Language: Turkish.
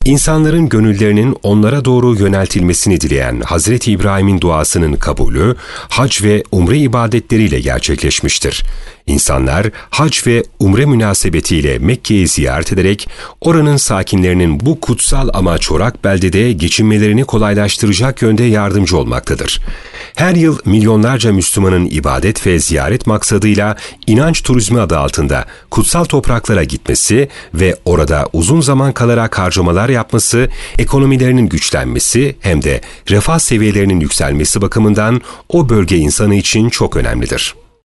İnsanların gönüllerinin onlara doğru yöneltilmesini dileyen Hazreti İbrahim'in duasının kabulü, hac ve umre ibadetleriyle gerçekleşmiştir. İnsanlar hac ve umre münasebetiyle Mekke'yi ziyaret ederek oranın sakinlerinin bu kutsal ama çorak beldede geçinmelerini kolaylaştıracak yönde yardımcı olmaktadır. Her yıl milyonlarca Müslümanın ibadet ve ziyaret maksadıyla inanç turizmi adı altında kutsal topraklara gitmesi ve orada uzun zaman kalarak harcamalar yapması, ekonomilerinin güçlenmesi hem de refah seviyelerinin yükselmesi bakımından o bölge insanı için çok önemlidir.